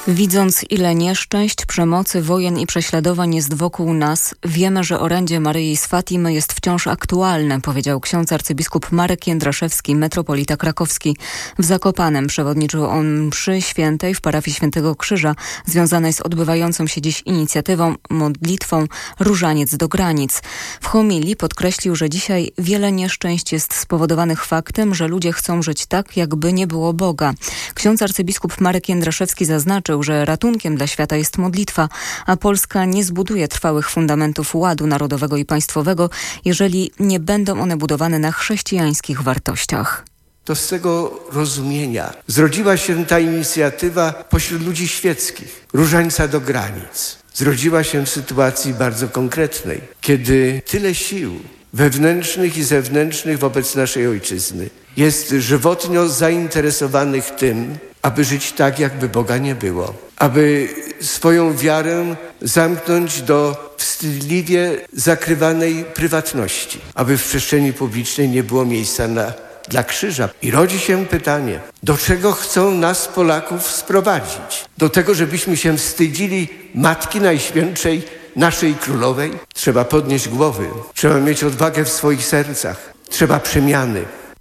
Widząc, ile nieszczęść, przemocy, wojen i prześladowań jest wokół nas, wiemy, że orędzie Maryi z Fatimy jest wciąż aktualne, powiedział ksiądz arcybiskup Marek Jędraszewski, metropolita krakowski. W Zakopanem przewodniczył on mszy świętej w parafii Świętego Krzyża, związanej z odbywającą się dziś inicjatywą, modlitwą Różaniec do granic. W homilii podkreślił, że dzisiaj wiele nieszczęść jest spowodowanych faktem, że ludzie chcą żyć tak, jakby nie było Boga. Ksiądz arcybiskup Marek Jędraszewski zaznaczył, że ratunkiem dla świata jest modlitwa, a Polska nie zbuduje trwałych fundamentów ładu narodowego i państwowego, jeżeli nie będą one budowane na chrześcijańskich wartościach. To z tego rozumienia zrodziła się ta inicjatywa pośród ludzi świeckich, Różańca do granic. Zrodziła się w sytuacji bardzo konkretnej, kiedy tyle sił wewnętrznych i zewnętrznych wobec naszej ojczyzny jest żywotnie zainteresowanych tym, aby żyć tak, jakby Boga nie było. Aby swoją wiarę zamknąć do wstydliwie zakrywanej prywatności. Aby w przestrzeni publicznej nie było miejsca dla krzyża. I rodzi się pytanie, do czego chcą nas, Polaków, sprowadzić? Do tego, żebyśmy się wstydzili Matki Najświętszej, naszej Królowej? Trzeba podnieść głowy. Trzeba mieć odwagę w swoich sercach. Trzeba przemiany.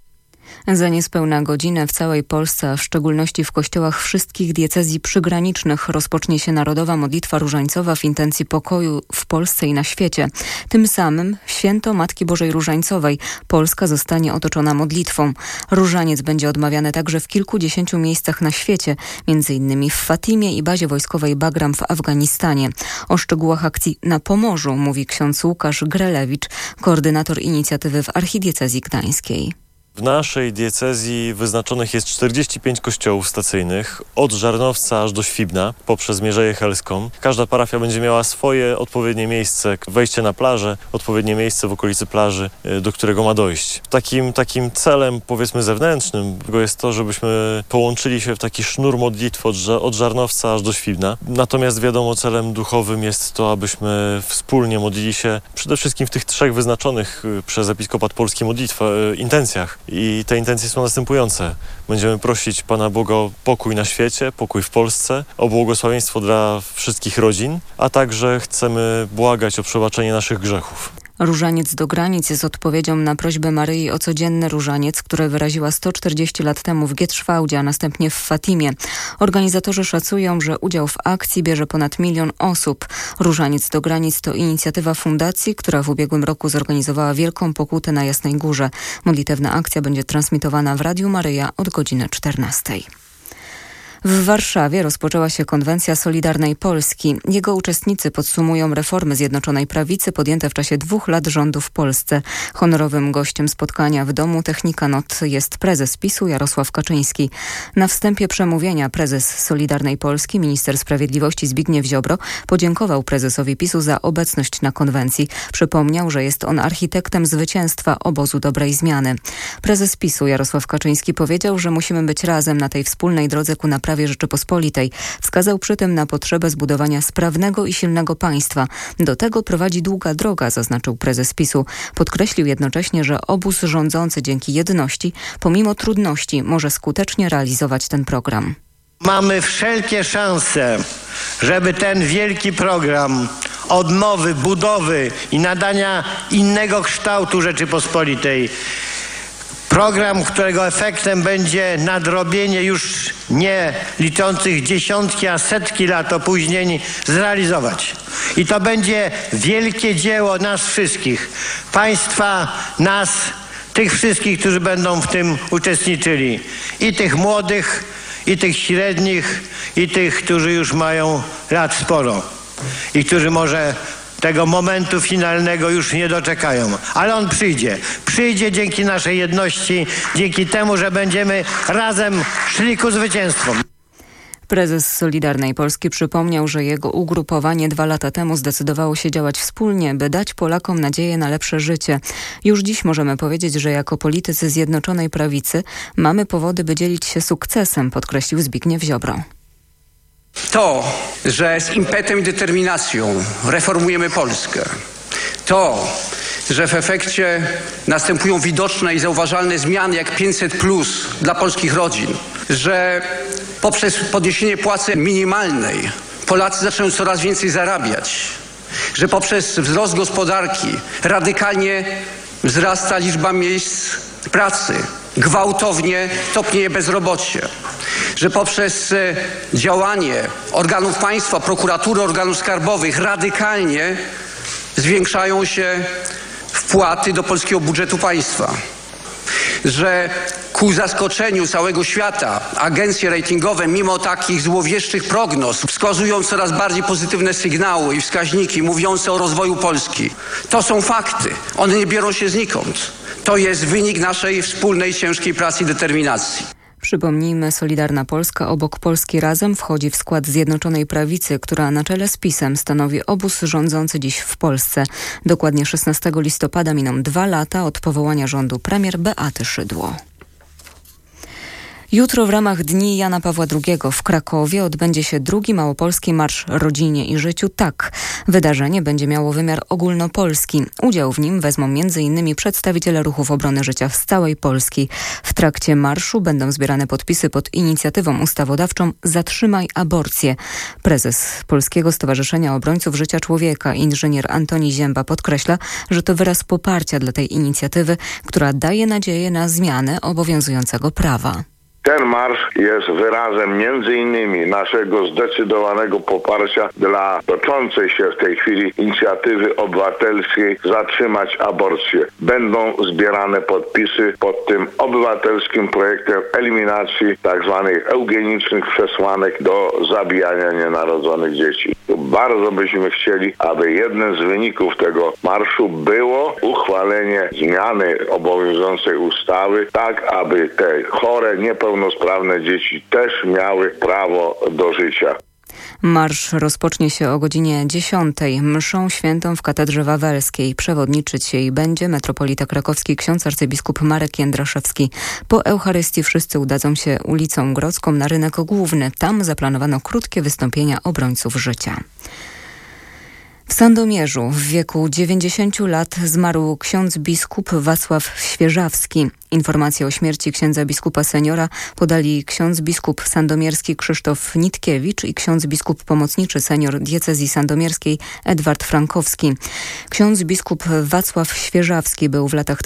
Za niespełna godzinę w całej Polsce, a w szczególności w kościołach wszystkich diecezji przygranicznych rozpocznie się Narodowa Modlitwa Różańcowa w intencji pokoju w Polsce i na świecie. Tym samym święto Matki Bożej Różańcowej Polska zostanie otoczona modlitwą. Różaniec będzie odmawiany także w kilkudziesięciu miejscach na świecie, m.in. w Fatimie i bazie wojskowej Bagram w Afganistanie. O szczegółach akcji na Pomorzu mówi ksiądz Łukasz Grelewicz, koordynator inicjatywy w Archidiecezji Gdańskiej. W naszej diecezji wyznaczonych jest 45 kościołów stacyjnych, od Żarnowca aż do Świbna, poprzez Mierzeję Helską. Każda parafia będzie miała swoje odpowiednie miejsce, wejście na plażę, odpowiednie miejsce w okolicy plaży, do którego ma dojść. Takim celem, powiedzmy, zewnętrznym jest to, żebyśmy połączyli się w taki sznur modlitwy od Żarnowca aż do Świbna. Natomiast wiadomo, celem duchowym jest to, abyśmy wspólnie modlili się przede wszystkim w tych trzech wyznaczonych przez Episkopat Polski intencjach. I te intencje są następujące. Będziemy prosić Pana Boga o pokój na świecie, pokój w Polsce, o błogosławieństwo dla wszystkich rodzin, a także chcemy błagać o przebaczenie naszych grzechów. Różaniec do granic jest odpowiedzią na prośbę Maryi o codzienny różaniec, które wyraziła 140 lat temu w Gietrzwałdzie, a następnie w Fatimie. Organizatorzy szacują, że udział w akcji bierze ponad 1 000 000 osób. Różaniec do granic to inicjatywa fundacji, która w ubiegłym roku zorganizowała Wielką Pokutę na Jasnej Górze. Modlitewna akcja będzie transmitowana w Radiu Maryja od godziny 14. W Warszawie rozpoczęła się konwencja Solidarnej Polski. Jego uczestnicy podsumują reformy Zjednoczonej Prawicy podjęte w czasie 2 lat rządu w Polsce. Honorowym gościem spotkania w Domu Technika Not jest prezes PiS-u Jarosław Kaczyński. Na wstępie przemówienia prezes Solidarnej Polski, minister sprawiedliwości Zbigniew Ziobro, podziękował prezesowi PiS-u za obecność na konwencji. Przypomniał, że jest on architektem zwycięstwa obozu dobrej zmiany. Prezes PiS-u Jarosław Kaczyński powiedział, że musimy być razem na tej wspólnej drodze ku naprawie Rzeczypospolitej. Wskazał przy tym na potrzebę zbudowania sprawnego i silnego państwa. Do tego prowadzi długa droga, zaznaczył prezes PiS-u. Podkreślił jednocześnie, że obóz rządzący dzięki jedności, pomimo trudności, może skutecznie realizować ten program. Mamy wszelkie szanse, żeby ten wielki program odnowy, budowy i nadania innego kształtu Rzeczypospolitej, program, którego efektem będzie nadrobienie już nie liczących dziesiątki, a setki lat opóźnień, zrealizować. I to będzie wielkie dzieło nas wszystkich, państwa, nas, tych wszystkich, którzy będą w tym uczestniczyli. I tych młodych, i tych średnich, i tych, którzy już mają lat sporo. I którzy może tego momentu finalnego już nie doczekają. Ale on przyjdzie. Przyjdzie dzięki naszej jedności, dzięki temu, że będziemy razem szli ku zwycięstwu. Prezes Solidarnej Polski przypomniał, że jego ugrupowanie 2 lata temu zdecydowało się działać wspólnie, by dać Polakom nadzieję na lepsze życie. Już dziś możemy powiedzieć, że jako politycy Zjednoczonej Prawicy mamy powody, by dzielić się sukcesem, podkreślił Zbigniew Ziobro. To, że z impetem i determinacją reformujemy Polskę. To, że w efekcie następują widoczne i zauważalne zmiany jak 500+ dla polskich rodzin, że poprzez podniesienie płacy minimalnej Polacy zaczną coraz więcej zarabiać, że poprzez wzrost gospodarki radykalnie wzrasta liczba miejsc pracy, gwałtownie topnieje bezrobocie, że poprzez działanie organów państwa, prokuratury, organów skarbowych radykalnie zwiększają się wpłaty do polskiego budżetu państwa, że ku zaskoczeniu całego świata agencje ratingowe mimo takich złowieszczych prognoz wskazują coraz bardziej pozytywne sygnały i wskaźniki mówiące o rozwoju Polski. To są fakty. One nie biorą się znikąd. To jest wynik naszej wspólnej, ciężkiej pracy i determinacji. Przypomnijmy, Solidarna Polska obok Polski Razem wchodzi w skład Zjednoczonej Prawicy, która na czele z PiS-em stanowi obóz rządzący dziś w Polsce. Dokładnie 16 listopada miną 2 lata od powołania rządu premier Beaty Szydło. Jutro w ramach Dni Jana Pawła II w Krakowie odbędzie się drugi Małopolski Marsz Rodzinie i Życiu Tak. Wydarzenie będzie miało wymiar ogólnopolski. Udział w nim wezmą m.in. przedstawiciele ruchów obrony życia z całej Polski. W trakcie marszu będą zbierane podpisy pod inicjatywą ustawodawczą Zatrzymaj aborcję. Prezes Polskiego Stowarzyszenia Obrońców Życia Człowieka, inżynier Antoni Zięba podkreśla, że to wyraz poparcia dla tej inicjatywy, która daje nadzieję na zmianę obowiązującego prawa. Ten marsz jest wyrazem między innymi naszego zdecydowanego poparcia dla toczącej się w tej chwili inicjatywy obywatelskiej Zatrzymać aborcję. Będą zbierane podpisy pod tym obywatelskim projektem eliminacji tzw. eugenicznych przesłanek do zabijania nienarodzonych dzieci. Bardzo byśmy chcieli, aby jednym z wyników tego marszu było uchwalenie zmiany obowiązującej ustawy, tak aby te chore, niepełnosprawne dzieci też miały prawo do życia. Marsz rozpocznie się o godzinie 10. Mszą świętą w Katedrze Wawelskiej. Przewodniczyć jej będzie metropolita krakowski ksiądz arcybiskup Marek Jędraszewski. Po Eucharystii wszyscy udadzą się ulicą Grodzką na Rynek Główny. Tam zaplanowano krótkie wystąpienia obrońców życia. W Sandomierzu w wieku 90 lat zmarł ksiądz biskup Wacław Świeżawski. Informację o śmierci księdza biskupa seniora podali ksiądz biskup sandomierski Krzysztof Nitkiewicz i ksiądz biskup pomocniczy senior diecezji sandomierskiej Edward Frankowski. Ksiądz biskup Wacław Świeżawski był w latach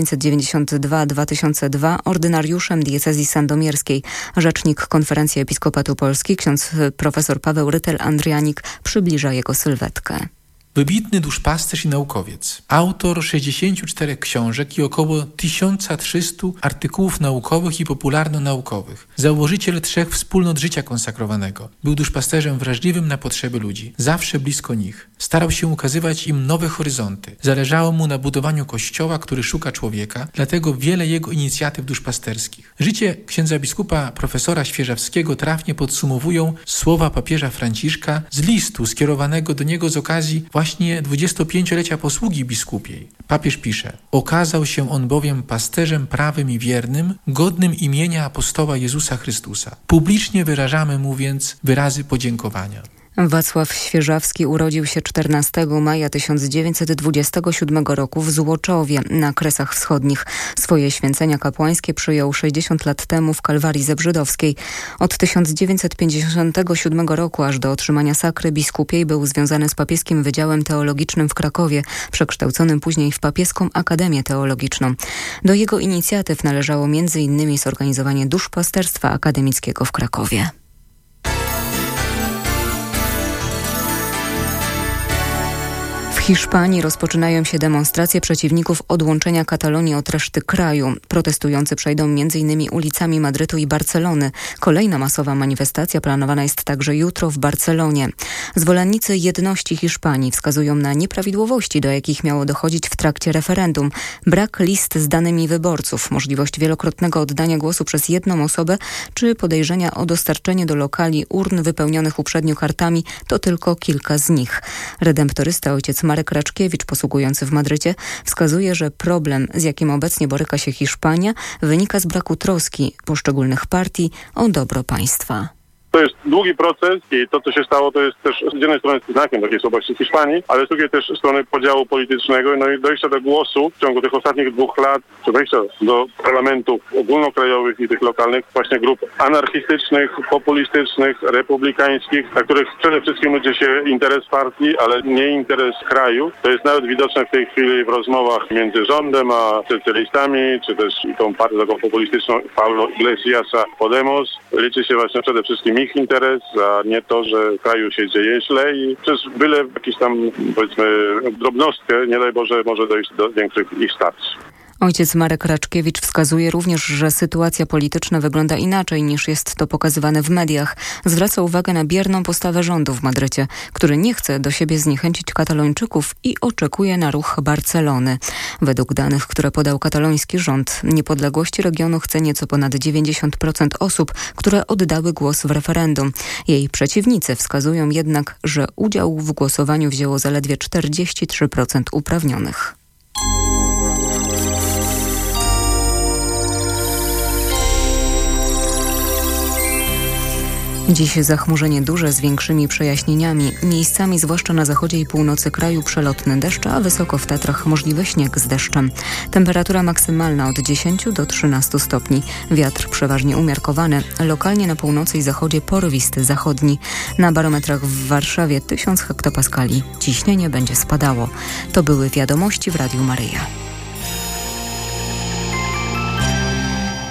1992-2002 ordynariuszem diecezji sandomierskiej. Rzecznik Konferencji Episkopatu Polski, ksiądz profesor Paweł Rytel-Andrianik przybliża jego sylwetkę. Wybitny duszpasterz i naukowiec, autor 64 książek i około 1300 artykułów naukowych i popularno-naukowych, założyciel 3 wspólnot życia konsekrowanego. Był duszpasterzem wrażliwym na potrzeby ludzi, zawsze blisko nich. Starał się ukazywać im nowe horyzonty. Zależało mu na budowaniu kościoła, który szuka człowieka, dlatego wiele jego inicjatyw duszpasterskich. Życie księdza biskupa profesora Świeżawskiego trafnie podsumowują słowa papieża Franciszka z listu skierowanego do niego z okazji właśnie 25-lecia posługi biskupiej. Papież pisze: okazał się on bowiem pasterzem prawym i wiernym, godnym imienia apostoła Jezusa Chrystusa. Publicznie wyrażamy mu więc wyrazy podziękowania. Wacław Świeżawski urodził się 14 maja 1927 roku w Złoczowie na Kresach Wschodnich. Swoje święcenia kapłańskie przyjął 60 lat temu w Kalwarii Zebrzydowskiej. Od 1957 roku aż do otrzymania sakry biskupiej był związany z Papieskim Wydziałem Teologicznym w Krakowie, przekształconym później w Papieską Akademię Teologiczną. Do jego inicjatyw należało m.in. zorganizowanie duszpasterstwa akademickiego w Krakowie. W Hiszpanii rozpoczynają się demonstracje przeciwników odłączenia Katalonii od reszty kraju. Protestujący przejdą m.in. ulicami Madrytu i Barcelony. Kolejna masowa manifestacja planowana jest także jutro w Barcelonie. Zwolennicy jedności Hiszpanii wskazują na nieprawidłowości, do jakich miało dochodzić w trakcie referendum. Brak list z danymi wyborców, możliwość wielokrotnego oddania głosu przez jedną osobę, czy podejrzenia o dostarczenie do lokali urn wypełnionych uprzednio kartami to tylko kilka z nich. Redemptorysta ojciec Marek Raczkiewicz, posługujący w Madrycie, wskazuje, że problem, z jakim obecnie boryka się Hiszpania, wynika z braku troski poszczególnych partii o dobro państwa. To jest długi proces i to, co się stało, to jest też z jednej strony znakiem takiej słabości Hiszpanii, ale z drugiej też strony podziału politycznego, no i dojścia do głosu w ciągu tych ostatnich 2 lat, czy wejścia do parlamentów ogólnokrajowych i tych lokalnych właśnie grup anarchistycznych, populistycznych, republikańskich, na których przede wszystkim liczy się interes partii, ale nie interes kraju. To jest nawet widoczne w tej chwili w rozmowach między rządem a socjalistami, czy też tą partią taką populistyczną Pablo Iglesiasa Podemos. Liczy się właśnie przede wszystkim ich interes, a nie to, że w kraju się dzieje źle i przez byle jakiś tam, powiedzmy, drobnostkę, nie daj Boże, może dojść do większych ich starć. Ojciec Marek Raczkiewicz wskazuje również, że sytuacja polityczna wygląda inaczej niż jest to pokazywane w mediach. Zwraca uwagę na bierną postawę rządu w Madrycie, który nie chce do siebie zniechęcić Katalończyków i oczekuje na ruch Barcelony. Według danych, które podał kataloński rząd, niepodległości regionu chce nieco ponad 90% osób, które oddały głos w referendum. Jej przeciwnicy wskazują jednak, że udział w głosowaniu wzięło zaledwie 43% uprawnionych. Dziś zachmurzenie duże z większymi przejaśnieniami. Miejscami, zwłaszcza na zachodzie i północy kraju, przelotny deszcz, a wysoko w Tatrach możliwy śnieg z deszczem. Temperatura maksymalna od 10 do 13 stopni. Wiatr przeważnie umiarkowany. Lokalnie na północy i zachodzie porywisty zachodni. Na barometrach w Warszawie 1000 hektopaskali. Ciśnienie będzie spadało. To były wiadomości w Radiu Maryja.